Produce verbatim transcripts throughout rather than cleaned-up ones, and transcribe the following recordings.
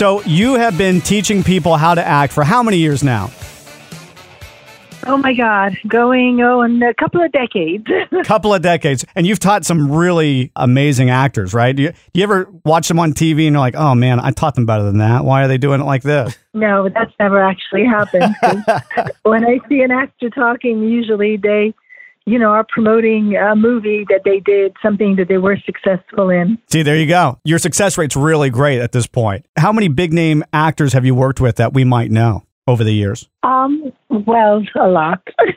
So you have been teaching people how to act for how many years now? Oh, my God. Going, oh, in a couple of decades. Couple of decades. And you've taught some really amazing actors, right? Do you, do you ever watch them on T V and you're like, oh, man, I taught them better than that. Why are they doing it like this? No, that's never actually happened. When I see an actor talking, usually they, you know, are promoting a movie that they did, something that they were successful in. See, there you go. Your success rate's really great at this point. How many big name actors have you worked with that we might know over the years? Um, well, a lot.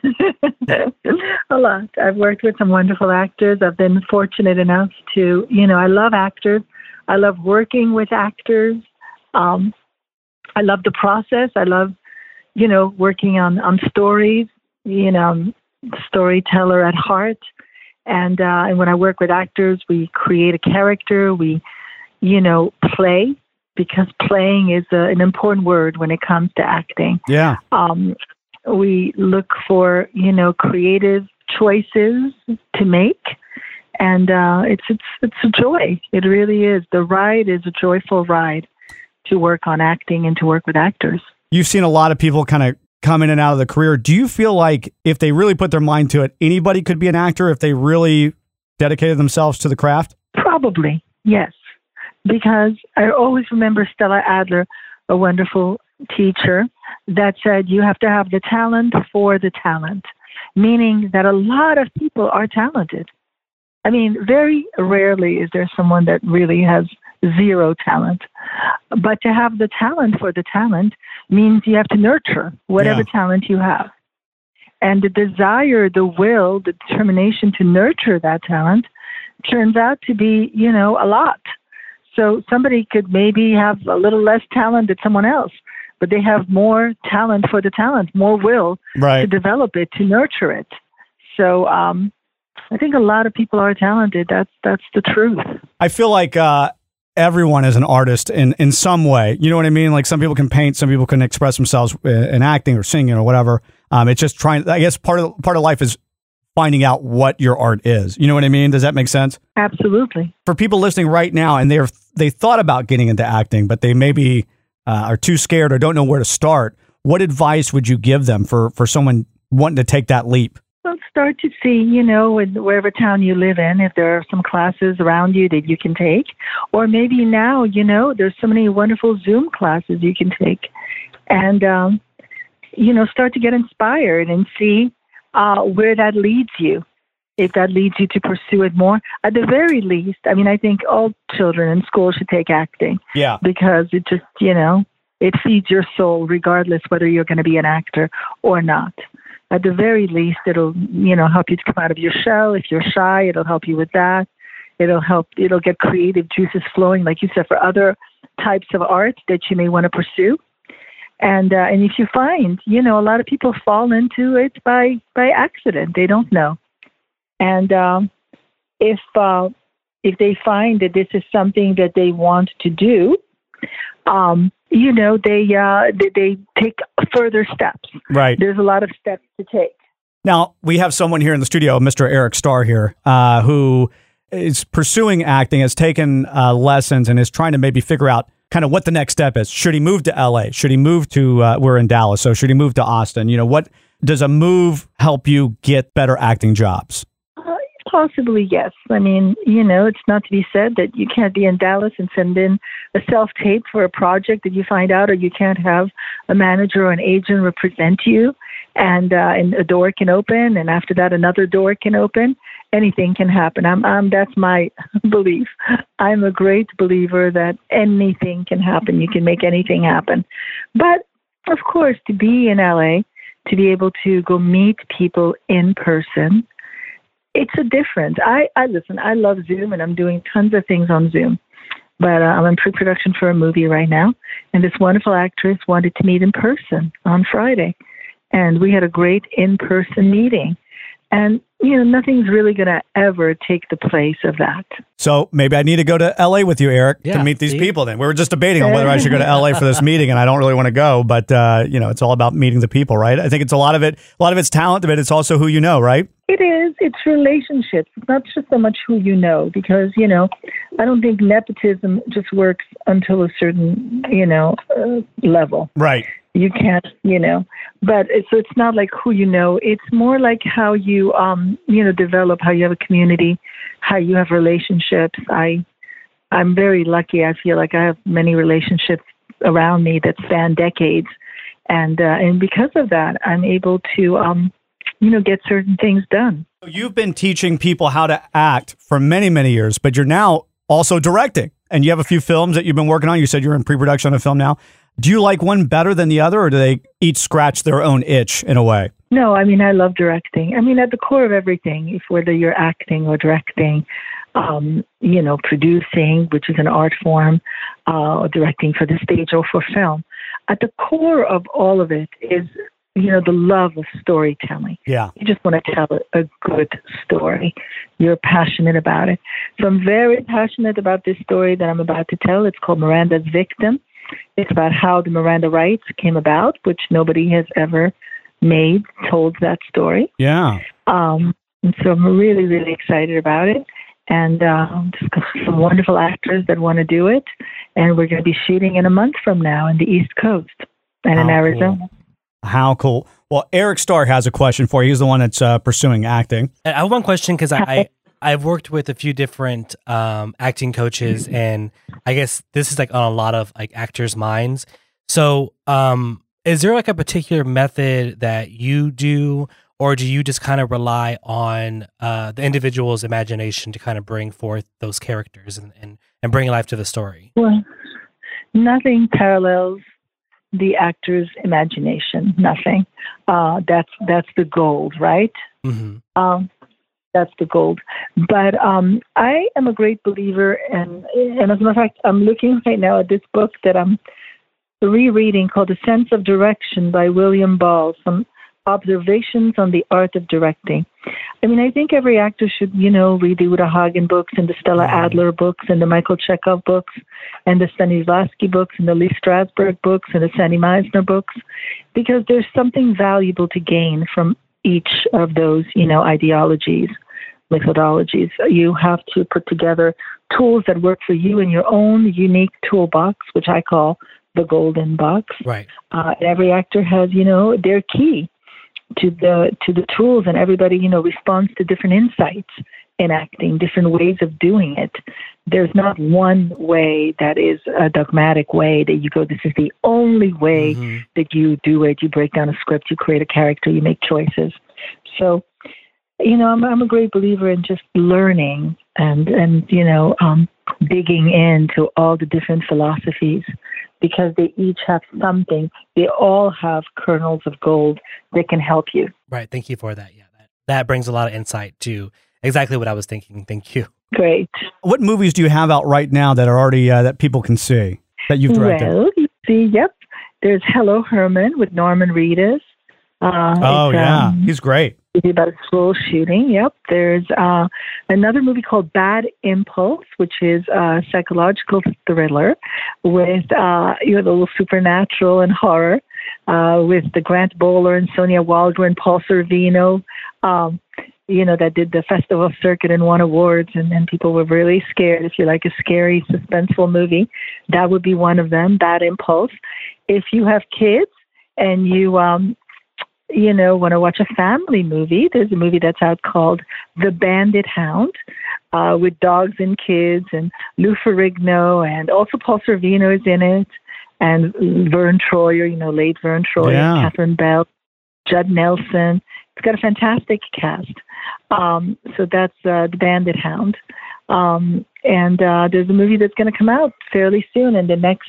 a lot. I've worked with some wonderful actors. I've been fortunate enough to, you know, I love actors. I love working with actors. Um, I love the process. I love, you know, working on, on stories, you know, I'm a storyteller at heart. And, uh, and when I work with actors, we create a character, we, you know, play. Because playing is a, an important word when it comes to acting. Yeah. Um, we look for, you know, creative choices to make. And uh, it's, it's, it's a joy. It really is. The ride is a joyful ride to work on acting and to work with actors. You've seen a lot of people kind of come in and out of the career. Do you feel like if they really put their mind to it, anybody could be an actor if they really dedicated themselves to the craft? Probably, yes. Because I always remember Stella Adler, a wonderful teacher, that said you have to have the talent for the talent, meaning that a lot of people are talented. I mean, very rarely is there someone that really has zero talent. But to have the talent for the talent means you have to nurture whatever yeah. talent you have. And the desire, the will, the determination to nurture that talent turns out to be, you know, a lot. So somebody could maybe have a little less talent than someone else, but they have more talent for the talent, more will right. to develop it, to nurture it. So um, I think a lot of people are talented. That's that's the truth. I feel like uh, everyone is an artist in, in some way. You know what I mean? Like some people can paint, some people can express themselves in acting or singing or whatever. Um, it's just trying. I guess part of part of life is finding out what your art is. You know what I mean? Does that make sense? Absolutely. For people listening right now and they're they thought about getting into acting, but they maybe uh, are too scared or don't know where to start, what advice would you give them for, for someone wanting to take that leap? Well, start to see, you know, in wherever town you live in, if there are some classes around you that you can take. Or maybe now, you know, there's so many wonderful Zoom classes you can take. And, um, you know, start to get inspired and see uh, where that leads you. If that leads you to pursue it more, at the very least, I mean, I think all children in school should take acting. Yeah. Because it just, you know, it feeds your soul regardless whether you're going to be an actor or not. At the very least, it'll, you know, help you to come out of your shell. If you're shy, it'll help you with that. It'll help, it'll get creative juices flowing, like you said, for other types of art that you may want to pursue. And uh, and if you find, you know, a lot of people fall into it by, by accident. They don't know. And um, if uh, if they find that this is something that they want to do, um, you know, they, uh, they they take further steps. Right. There's a lot of steps to take. Now, we have someone here in the studio, Mister Eric Starr here, uh, who is pursuing acting, has taken uh, lessons, and is trying to maybe figure out kind of what the next step is. Should he move to L A? Should he move to, uh, we're in Dallas, so should he move to Austin? You know, what does a move help you get better acting jobs? Possibly, yes. I mean, you know, it's not to be said that you can't be in Dallas and send in a self-tape for a project that you find out, or you can't have a manager or an agent represent you, and uh, and a door can open, and after that, another door can open. Anything can happen. I'm, I'm, that's my belief. I'm a great believer that anything can happen. You can make anything happen. But, of course, to be in L A, to be able to go meet people in person, it's a difference. I, I listen, I love Zoom, and I'm doing tons of things on Zoom. But uh, I'm in pre-production for a movie right now, and this wonderful actress wanted to meet in person on Friday. And we had a great in-person meeting. And you know, nothing's really going to ever take the place of that. So maybe I need to go to L A with you, Eric, Yeah, to meet these see? people then. We were just debating on whether I should go to L A for this meeting, and I don't really want to go, but, uh, you know, it's all about meeting the people, right? I think it's a lot of it, a lot of it's talent, but it's also who you know, right? It is. It's relationships. It's not just so much who you know, because, you know, I don't think nepotism just works until a certain, you know, uh, level. Right. You can't, you know, but it's, so it's not like who you know. It's more like how you, um, you know, develop, how you have a community, how you have relationships. I, I'm very lucky. I feel like I have many relationships around me that span decades, and uh, and because of that, I'm able to, um, you know, get certain things done. You've been teaching people how to act for many, many years, but you're now also directing, and you have a few films that you've been working on. You said you're in pre-production on a film now. Do you like one better than the other, or do they each scratch their own itch in a way? No, I mean, I love directing. I mean, at the core of everything, if whether you're acting or directing, um, you know, producing, which is an art form, uh, or directing for the stage or for film, at the core of all of it is, you know, the love of storytelling. Yeah. You just want to tell a, a good story. You're passionate about it. So I'm very passionate about this story that I'm about to tell. It's called Miranda's Victim. It's about how the Miranda rights came about, which nobody has ever made, told that story. Yeah. Um, and so I'm really, really excited about it. And uh, just got some wonderful actors that want to do it. And we're going to be shooting in a month from now in the East Coast and in How Arizona. Cool. How cool. Well, Eric Starr has a question for you. He's the one that's uh, pursuing acting. I have one question because I, I I've worked with a few different um, acting coaches, and I guess this is like on a lot of like actors' minds. So, um, is there like a particular method that you do, or do you just kind of rely on uh, the individual's imagination to kind of bring forth those characters and, and, and bring life to the story? Well, nothing parallels the actor's imagination. Nothing. Uh, that's that's the gold, right? Mm-hmm. Um, that's the gold. But um, I am a great believer, and and as a matter of fact, I'm looking right now at this book that I'm rereading called "The Sense of Direction" by William Ball. Some observations on the art of directing. I mean, I think every actor should, you know, read the Uta Hagen books and the Stella Adler books and the Michael Chekhov books and the Stanislavski books and the Lee Strasberg books and the Sandy Meisner books, because there's something valuable to gain from each of those, you know, ideologies, methodologies. You have to put together tools that work for you in your own unique toolbox, which I call the golden box. Right. Uh, every actor has, you know, their key to the to the tools, and everybody, you know, responds to different insights in acting, different ways of doing it. There's not one way that is a dogmatic way that you go, this is the only way mm-hmm. that you do it. You break down a script, you create a character, you make choices. So, you know, I'm, I'm a great believer in just learning and, and you know, um, digging into all the different philosophies, because they each have something. They all have kernels of gold that can help you. Right. Thank you for that. Yeah, that, that brings a lot of insight to exactly what I was thinking. Thank you. Great. What movies do you have out right now that are already uh, that people can see that you've directed? Well, you see, yep. There's Hello Herman with Norman Reedus. Uh, oh yeah, um, he's great. About a school shooting. Yep. There's uh, another movie called Bad Impulse, which is a psychological thriller with uh, you know, the little supernatural and horror uh, with the Grant Bowler and Sonia Waldron, Paul Sorvino, um, you know, that did the festival circuit and won awards, and, and people were really scared. If you like a scary, suspenseful movie, that would be one of them, Bad Impulse. If you have kids and you um, you know, want to watch a family movie, there's a movie that's out called The Bandit Hound uh, with dogs and kids, and Lou Ferrigno, and also Paul Sorvino is in it, and Vern Troyer, you know, late Vern Troyer, yeah. Catherine Bell, Judd Nelson. It's got a fantastic cast. Um, so that's uh, The Bandit Hound. Um, and uh, there's a movie that's going to come out fairly soon in the next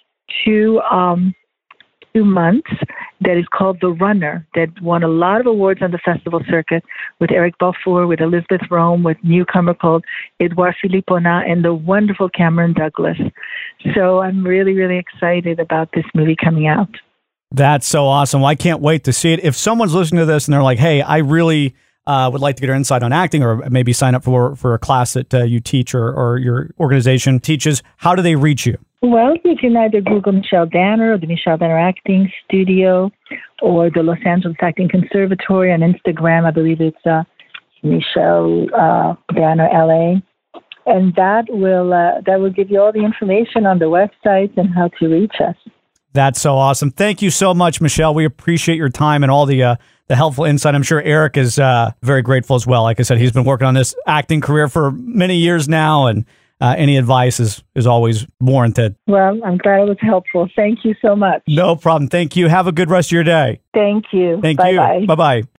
two um two months that is called The Runner, that won a lot of awards on the festival circuit with Eric Balfour, with Elizabeth Rome, with newcomer called Edouard Philippona, and the wonderful Cameron Douglas. So I'm really, really excited about this movie coming out. That's so awesome. Well, I can't wait to see it. If someone's listening to this and they're like, hey, I really, uh, would like to get your insight on acting, or maybe sign up for for a class that uh, you teach, or, or your organization teaches, how do they reach you? Well, you can either Google Michelle Danner or the Michelle Danner Acting Studio or the Los Angeles Acting Conservatory. On Instagram, I believe it's uh, Michelle uh, Danner L A. And that will uh, that will give you all the information on the websites and how to reach us. That's so awesome. Thank you so much, Michelle. We appreciate your time and all the uh, the helpful insight. I'm sure Eric is uh, very grateful as well. Like I said, he's been working on this acting career for many years now, and Uh, any advice is, is always warranted. Well, I'm glad it was helpful. Thank you so much. No problem. Thank you. Have a good rest of your day. Thank you. Thank Bye-bye. you. Bye-bye.